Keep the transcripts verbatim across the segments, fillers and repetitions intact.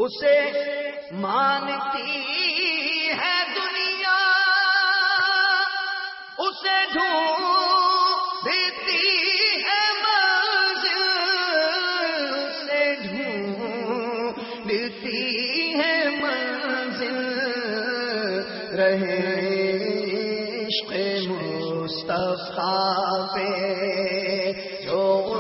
اسے مانتی ہے دنیا، اسے ڈھونڈتی ہے منزل، اسے ڈھونڈتی ہے منزل، رہے عشق مصطفیٰ پہ جو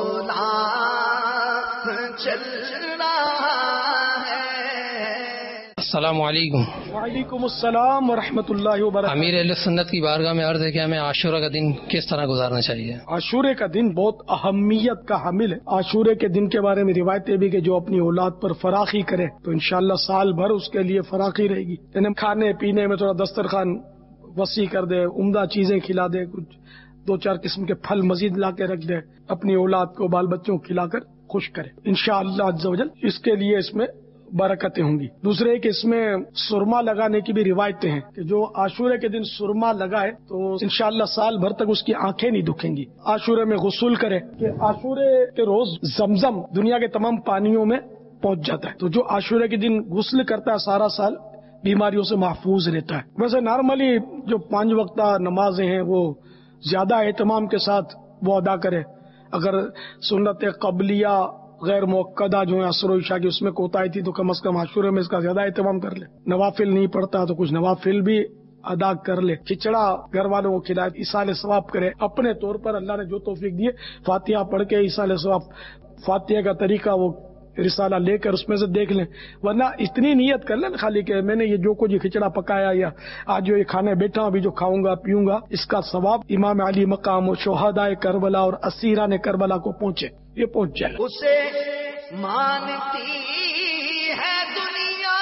غلام چل رہا ہے۔ السلام علیکم۔ وعلیکم السلام ورحمۃ اللہ وبرکاتہ۔ امیر اہل سنت کی بارگاہ میں عرض ہے کہ ہمیں عاشورہ کا دن کس طرح گزارنا چاہیے؟ عاشورے کا دن بہت اہمیت کا حامل ہے۔ عاشورے کے دن کے بارے میں روایتیں بھی کہ جو اپنی اولاد پر فراخی کرے تو انشاءاللہ سال بھر اس کے لیے فراخی رہے گی، یعنی کھانے پینے میں تھوڑا دسترخوان وسیع کر دے، عمدہ چیزیں کھلا دے، کچھ دو چار قسم کے پھل مزید لا کے رکھ دے، اپنی اولاد کو بال بچوں کو کھلا کر خوش کرے انشاءاللہ عز و جل، اس کے لیے اس میں برکتیں ہوں گی۔ دوسرے کہ اس میں سرما لگانے کی بھی روایتیں ہیں کہ جو عاشورے کے دن سرما لگائے تو انشاءاللہ سال بھر تک اس کی آنکھیں نہیں دکھیں گی۔ عاشورے میں غسل کرے کہ عاشورے کے روز زمزم دنیا کے تمام پانیوں میں پہنچ جاتا ہے، تو جو عاشورے کے دن غسل کرتا ہے سارا سال بیماریوں سے محفوظ رہتا ہے۔ ویسے نارملی جو پانچ وقتہ نمازیں ہیں وہ زیادہ اہتمام کے ساتھ وہ ادا کرے، اگر سنت قبلیہ غیر موقدہ جو ہے عصر و عشاء کی اس میں کوتاہی تھی تو کم از کم عاشورے میں اس کا زیادہ اہتمام کر لے، نوافل نہیں پڑھتا تو کچھ نوافل بھی ادا کر لے، کھچڑا گھر والوں کو کھلائے، ایصال ثواب کرے اپنے طور پر، اللہ نے جو توفیق دیے فاتحہ پڑھ کے ایصال ثواب، فاتحہ کا طریقہ وہ رسالہ لے کر اس میں سے دیکھ لیں، ورنہ اتنی نیت کر لیں خالی کہ میں نے یہ جو کچھ کھچڑا پکایا یا آج جو یہ کھانے بیٹھا ہوں ابھی جو کھاؤں گا پیوں گا اس کا ثواب امام علی مقام و شہدائے کربلا اور اسیران کربلا کو پہنچے، یہ پہنچ جائے۔ اسے مانتی ہے دنیا،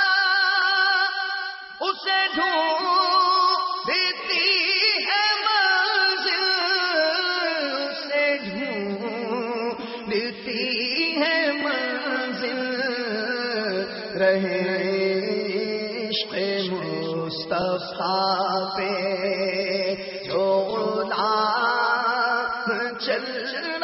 اسے ڈھونڈتی ہے منزل، اسے ڈھونڈتی ہے منزل، رہے عشق مصطفیٰ پہ جو غلام چل